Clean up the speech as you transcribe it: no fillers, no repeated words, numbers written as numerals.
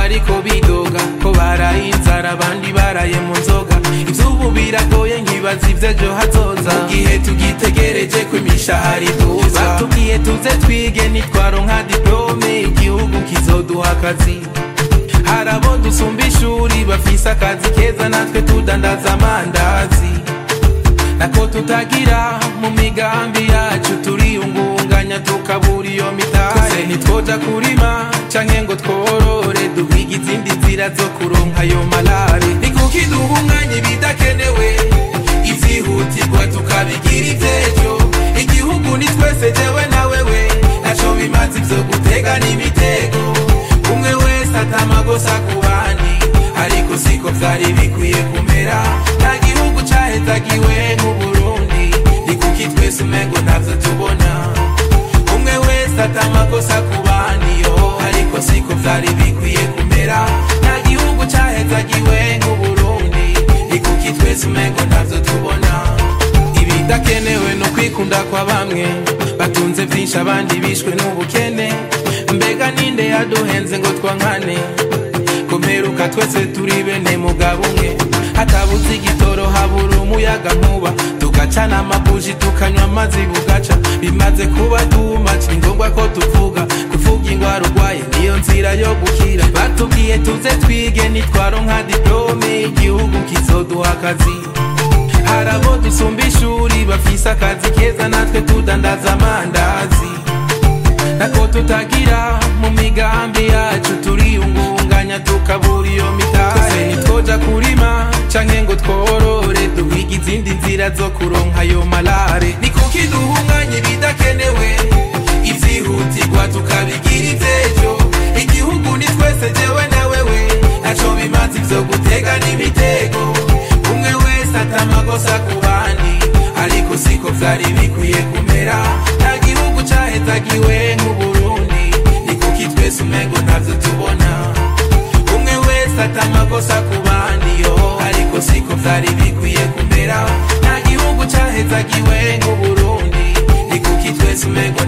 bariko bidoga ko baraye inzara abandi baraye mu nzoga ivy'ubu biragoye nkibaza ivy'ejo hazoza mu gihe tugitegereje ko imishahara iduza batubwiye tuze twige nitwaronka diplome igihugu kizoduha akazi hari abo dusumba ishuri bafise akazi keza natwe tudandaza amandazi nako tutagira mu migambi yacu turiyungunganya tukabura iyo mitahe ntitwoja kurima canke ngo tworore duhiga izindi nzira zo kuronka ayo malare ni kuki duha umwanya ibidakenewe ivyihutirwa tukabigira ivyejo igihugu ni twese jewe na wewe naco bimaze ivyo gutega n'imitego umwe wese atamagosa ku bandi ariko siko vyari bikwiye kumera nta gihugu cahezagiwe nk'Uburundi ni kuki twese umengo ntavyo tubona umwe wese atamakosa ku bandi yo ariko siko vyari bikwiye kumera nta gihugu cahezagiwe nk'Uburundi ni kuki twese umengo ntavyo tubona ibidakenewe no kwikunda kwa bamwe batunze vyinshi abandi bishwe n'ubukene mbega ninde yaduhenze ngo twankane kumperuka twese turi bene mugabo umwe hatabuze igitoro habura umuyaga nkuba tugacana amabuji tukanywa amazi bugaca bimaze kuba dumaci ni ngombwa ko tuvuga kuvuga ingwara urwaye niyo nzira yo gukira batubwiye tuze twige nitwaronka diplome igihugu kizoduha akazi hari abo dusumba ishuri bafise akazi keza natwe tudandaza amandazi nako tutagira mu migambi yacu turiyungunganya tukabura iyo mitahe ntitwoja kurima canke ngo tworore duhiga izindi nzira zo kuronka ayo malare ni kuki duha umwanya ibidakenewe ivyihutirwa tukabigira ivyejo igihugu ni twese jewe na wewe naco bimaze ivyo gutega n'imitego umwe wese atamagosa ku bandi ariko siko vyari bikwiye kumera nta gihugu cahezagiwe nk'Uburundi ni kuki twese umengo ntavyo tubona umwe wese atamagosa ku bandi yo ariko siko vyari bikwiye kumera nta gihugu cahezagiwe nk'Uburundi ni kuki twese umengo